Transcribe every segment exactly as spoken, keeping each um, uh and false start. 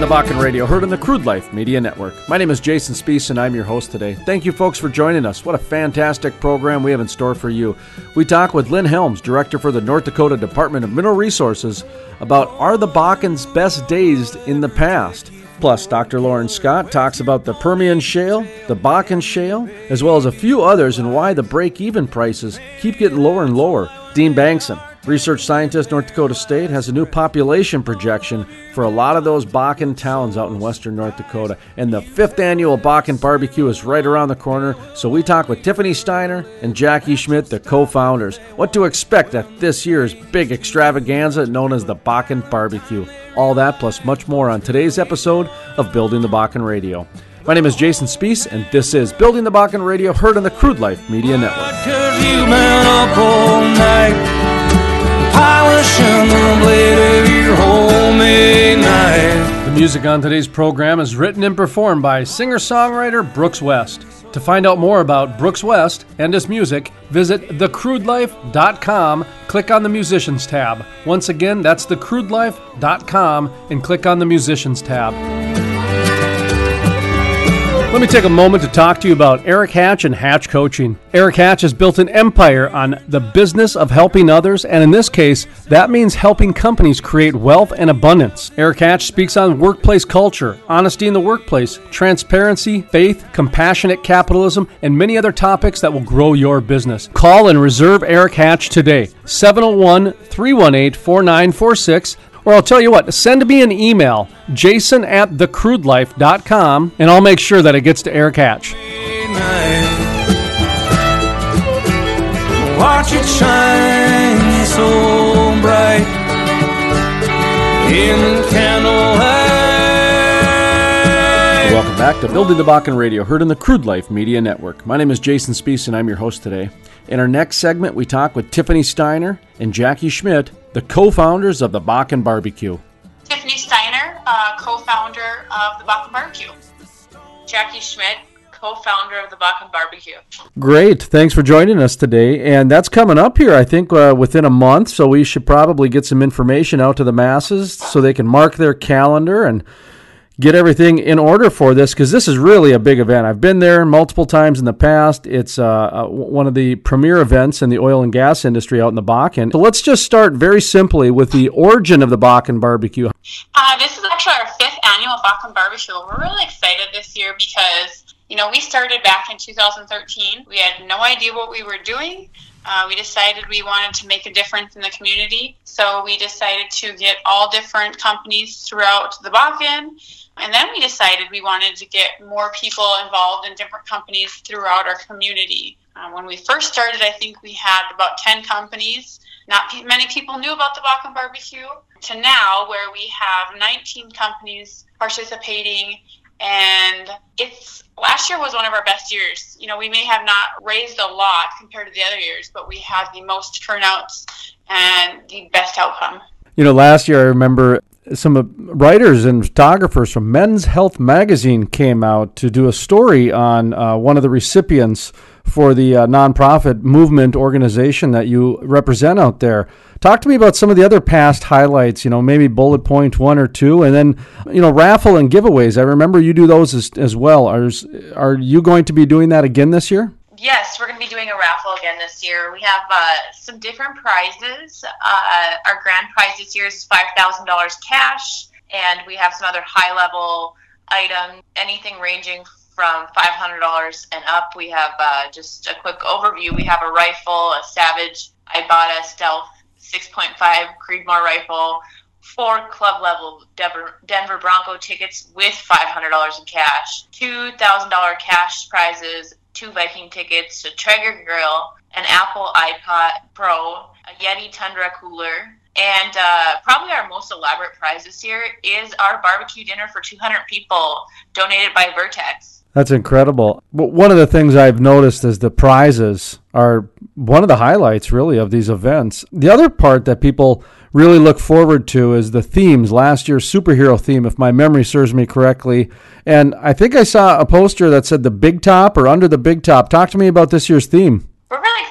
the Bakken Radio, heard on the Crude Life Media Network. My name is Jason Spiess, and I'm your host today. Thank you, folks, for joining us. What a fantastic program we have in store for you. We talk with Lynn Helms, Director for the North Dakota Department of Mineral Resources, about Are the Bakken's Best Days in the Past? Plus, Doctor Lauren Scott talks about the Permian Shale, the Bakken Shale, as well as a few others, and why the break-even prices keep getting lower and lower. Dean Bankson, research scientist, North Dakota State, has a new population projection for a lot of those Bakken towns out in western North Dakota. And the fifth annual Bakken Barbecue is right around the corner, so we talk with Tiffany Steiner and Jackie Schmidt, the co-founders, what to expect at this year's big extravaganza known as the Bakken Barbecue. All that plus much more on today's episode of Building the Bakken Radio. My name is Jason Spiess, and this is Building the Bakken Radio, heard on the Crude Life Media Network. The music on today's program is written and performed by singer-songwriter Brooks West. To find out more about Brooks West and his music, visit the crude life dot com, click on the Musicians tab. Once again, that's the crude life dot com, and click on the Musicians tab. Let me take a moment to talk to you about Eric Hatch and Hatch Coaching. Eric Hatch has built an empire on the business of helping others, and in this case, that means helping companies create wealth and abundance. Eric Hatch speaks on workplace culture, honesty in the workplace, transparency, faith, compassionate capitalism, and many other topics that will grow your business. Call and reserve Eric Hatch today, seven oh one, three one eight, four nine four six. Or I'll tell you what, send me an email, jason at the crude life dot com, and I'll make sure that it gets to Eric Hatch. Watch it shine so bright in candlelight. Welcome back to Building the Bakken Radio, heard in the Crude Life Media Network. My name is Jason Spiess, and I'm your host today. In our next segment, we talk with Tiffany Steiner and Jackie Schmidt, the co-founders of the Bakken Barbecue. Tiffany Steiner, uh, co-founder of the Bakken Barbecue. Jackie Schmidt, co-founder of the Bakken Barbecue. Great. Thanks for joining us today. And that's coming up here, I think, uh, within a month, so we should probably get some information out to the masses so they can mark their calendar and get everything in order for this, because this is really a big event. I've been there multiple times in the past. It's uh, one of the premier events in the oil and gas industry out in the Bakken. So let's just start very simply with the origin of the Bakken Barbecue. Uh, this is actually our fifth annual Bakken Barbecue. We're really excited this year because, you know, we started back in two thousand thirteen. We had no idea what we were doing. Uh, we decided we wanted to make a difference in the community. So we decided to get all different companies throughout the Bakken. And then we decided we wanted to get more people involved in different companies throughout our community. Uh, when we first started, I think we had about ten companies. Not pe- many people knew about the Bakken Barbecue. To now, where we have nineteen companies participating, and it's last year was one of our best years. You know, we may have not raised a lot compared to the other years, but we had the most turnouts and the best outcome. You know, last year I remember some writers and photographers from Men's Health Magazine came out to do a story on uh, one of the recipients for the uh, nonprofit movement organization that you represent out there. Talk to me about some of the other past highlights, you know, maybe bullet point one or two, and then, you know, raffle and giveaways. I remember you do those as, as well. Are, are you going to be doing that again this year? Yes, we're going to be doing a raffle again this year. We have uh, some different prizes. Uh, our grand prize this year is five thousand dollars cash, and we have some other high-level items, anything ranging from five hundred dollars and up. We have uh, just a quick overview. We have a rifle, a Savage Ibotta Stealth six point five Creedmoor rifle, four club-level Denver, Denver Bronco tickets with five hundred dollars in cash, two thousand dollars cash prizes, two Viking tickets, a Traeger grill, an Apple iPod Pro, a Yeti Tundra cooler, and uh, probably our most elaborate prize this year is our barbecue dinner for two hundred people, donated by Vertex. That's incredible. But one of the things I've noticed is the prizes are one of the highlights, really, of these events. The other part that people really look forward to is the themes. Last year's superhero theme, if my memory serves me correctly. And I think I saw a poster that said the Big Top or Under the Big Top. Talk to me about this year's theme. We're really excited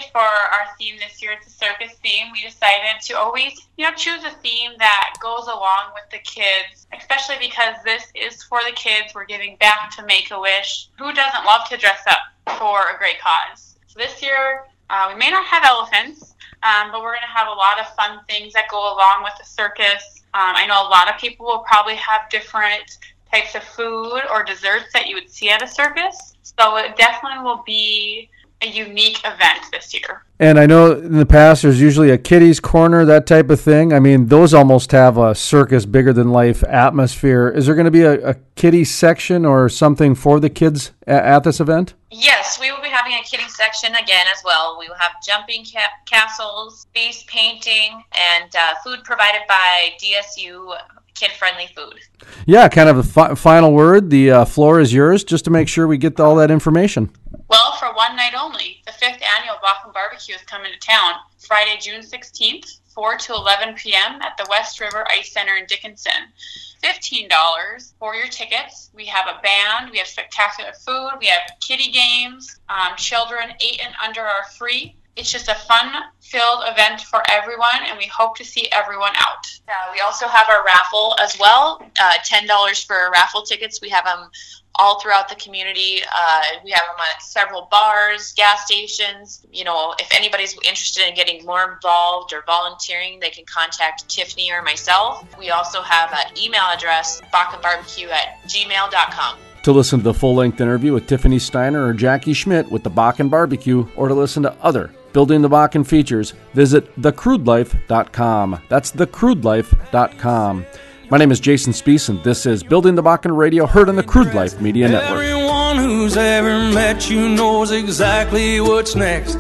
for our theme this year, it's a circus theme. We decided to always, you know, choose a theme that goes along with the kids, especially because this is for the kids. We're giving back to Make-A-Wish. Who doesn't love to dress up for a great cause? So this year, uh, we may not have elephants, um, but we're going to have a lot of fun things that go along with the circus. Um, I know a lot of people will probably have different types of food or desserts that you would see at a circus. So it definitely will be a unique event this year. And I know in the past there's usually a kiddies corner, that type of thing. I mean, those almost have a circus bigger than life atmosphere. Is there going to be a, a kiddie section or something for the kids at, at this event? Yes, we will be having a kiddie section again as well. We will have jumping ca- castles, face painting, and uh, food provided by D S U kid-friendly food. Yeah, kind of a fi- final word. The uh, floor is yours, just to make sure we get all that information. Well, for one night only, the fifth annual Bakken Barbecue is coming to town Friday, June sixteenth, four to eleven p.m. at the West River Ice Center in Dickinson. fifteen dollars for your tickets. We have a band, we have spectacular food, we have kiddie games. Um, children eight and under are free. It's just a fun-filled event for everyone, and we hope to see everyone out. Uh, we also have our raffle as well, uh, ten dollars for raffle tickets. We have them all throughout the community. Uh, we have them at several bars, gas stations. You know, if anybody's interested in getting more involved or volunteering, they can contact Tiffany or myself. We also have an email address, bakkenbarbecue at gmail dot com. To listen to the full-length interview with Tiffany Steiner or Jackie Schmidt with the Bakken Barbecue, or to listen to other Building the Bakken features, visit the crude life dot com. That's the crude life dot com. My name is Jason Spiess, and this is Building the Bakken Radio, heard on the Crude Life Media Network. Everyone who's ever met you knows exactly what's next.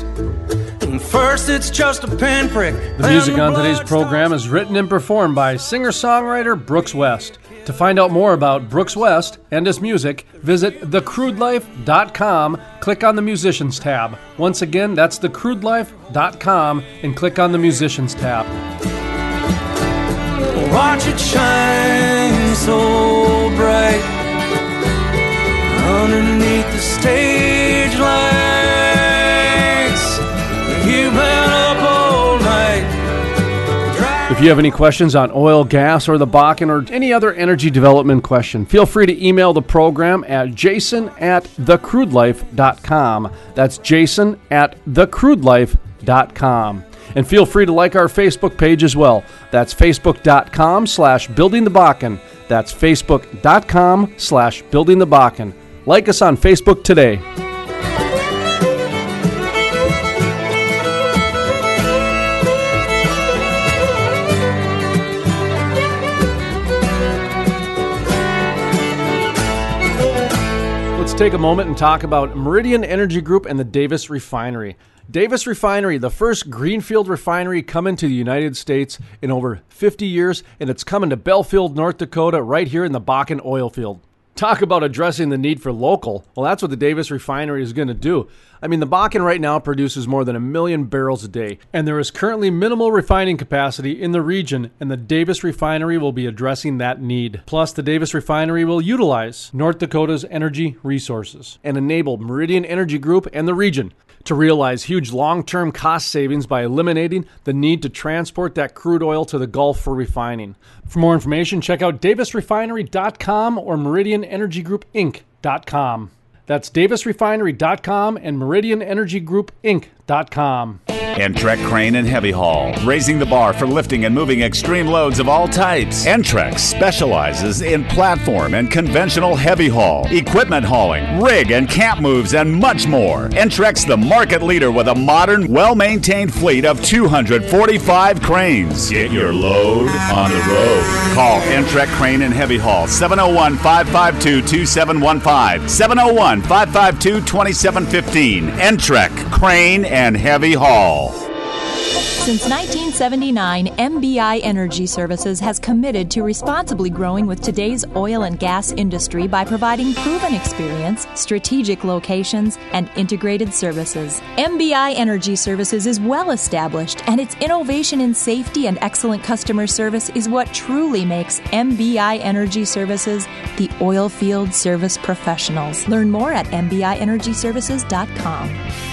And first, it's just a pinprick. The music on today's program is written and performed by singer-songwriter Brooks West. To find out more about Brooks West and his music, visit the crude life dot com, click on the Musicians tab. Once again, that's the crude life dot com, and click on the Musicians tab. Watch it shine so bright underneath the stage lights. You've been up all night. If you have any questions on oil, gas, or the Bakken, or any other energy development question, feel free to email the program at jason at the crude life dot com. That's jason at the crude life dot com. And feel free to like our Facebook page as well. That's facebook.com slash building the Bakken. That's facebook.com slash building the Bakken. Like us on Facebook today. Let's take a moment and talk about Meridian Energy Group and the Davis Refinery. Davis Refinery, the first greenfield refinery coming to the United States in over fifty years, and it's coming to Belfield, North Dakota, right here in the Bakken oil field. Talk about addressing the need for local. Well, that's what the Davis Refinery is going to do. I mean, the Bakken right now produces more than a million barrels a day, and there is currently minimal refining capacity in the region, and the Davis Refinery will be addressing that need. Plus, the Davis Refinery will utilize North Dakota's energy resources and enable Meridian Energy Group and the region to realize huge long-term cost savings by eliminating the need to transport that crude oil to the Gulf for refining. For more information, check out davis refinery dot com or meridian energy group inc dot com. That's davis refinery dot com and meridian energy group inc dot com. Entrex Crane and Heavy Haul, raising the bar for lifting and moving extreme loads of all types. Entrex specializes in platform and conventional heavy haul, equipment hauling, rig and camp moves, and much more. Entrex, the market leader with a modern, well-maintained fleet of two hundred forty-five cranes. Get your load on the road. Call Entrex Crane and Heavy Haul, seven oh one, five five two, two seven one five, seven oh one, five five two, two seven one five. Entrex Crane and Heavy Haul. Since nineteen seventy-nine, M B I Energy Services has committed to responsibly growing with today's oil and gas industry by providing proven experience, strategic locations, and integrated services. M B I Energy Services is well established, and its innovation in safety and excellent customer service is what truly makes M B I Energy Services the oil field service professionals. Learn more at m b i energy services dot com.